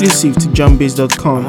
Exclusive to JohnBase.com.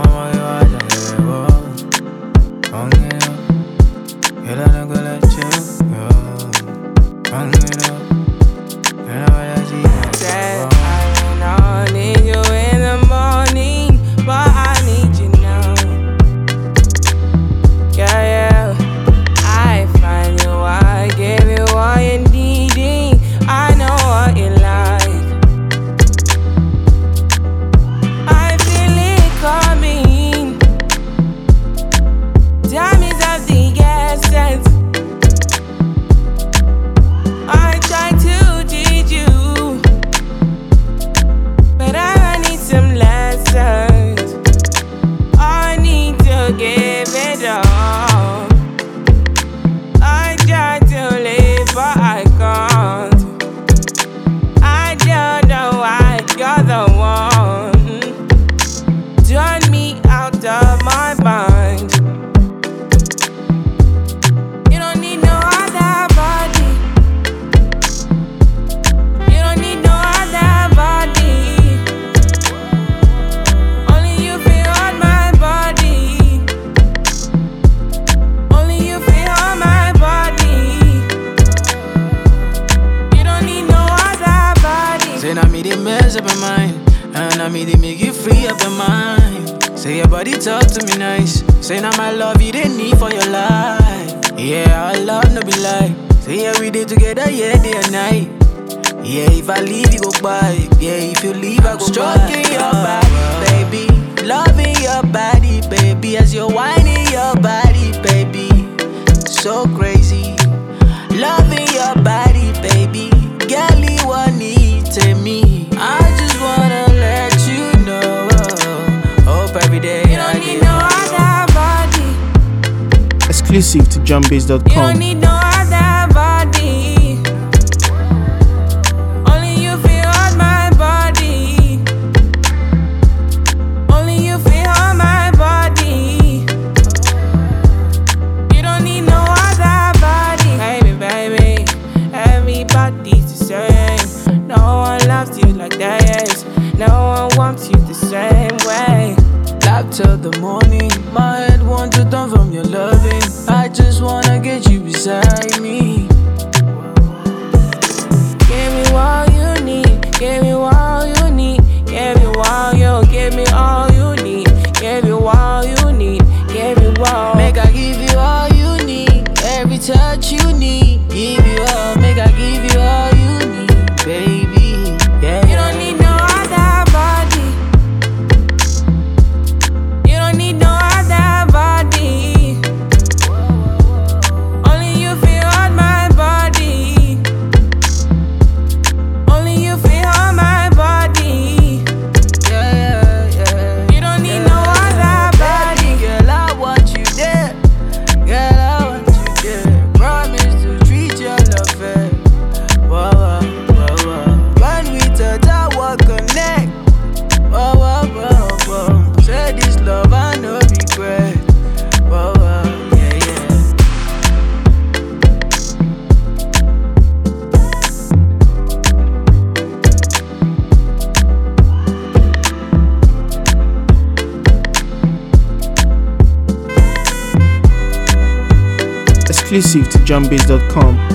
Mess up your mind, and I made it make you free up your mind. Say your body talk to me nice. Say now my love you didn't need for your life. Yeah, our love no be lie. Say yeah we did together, yeah, day and night. Yeah, if I leave you go by. Yeah, if you leave I go stroking your body, baby. Loving your body, baby. As you're whining your body, baby. So crazy. Loving your body, baby. Girl, you want need to me. I just wanna let you know. Hope every day you don't need no other body. Exclusive to JohnBase.com. You don't need no other body. Only you feel on my body. Only you feel on my body. You don't need no other body. Baby, everybody's the same. No one loves you like that, yes. No one wants you the same way. Laugh till the morning. My head wants to turn from your loving. I just wanna get you beside me. Give me all you need. Give me all you need. Give me all you. Give me all you need. Give you all you need. Give you all. Make I give you all you need. Every touch you need. Give you all. Make I give you all you need, baby. Yeah. You don't need no other body. You don't need no other body. Only you feel on my body. Only you feel on my body. Yeah. You don't need no other body. Girl, I want you there. Girl, I want you there. Promise to treat your love fair. Whoa. When we touch, I will connect. Whoa. Say this love, I no regret. Whoa, yeah. Exclusive to JohnBase.com.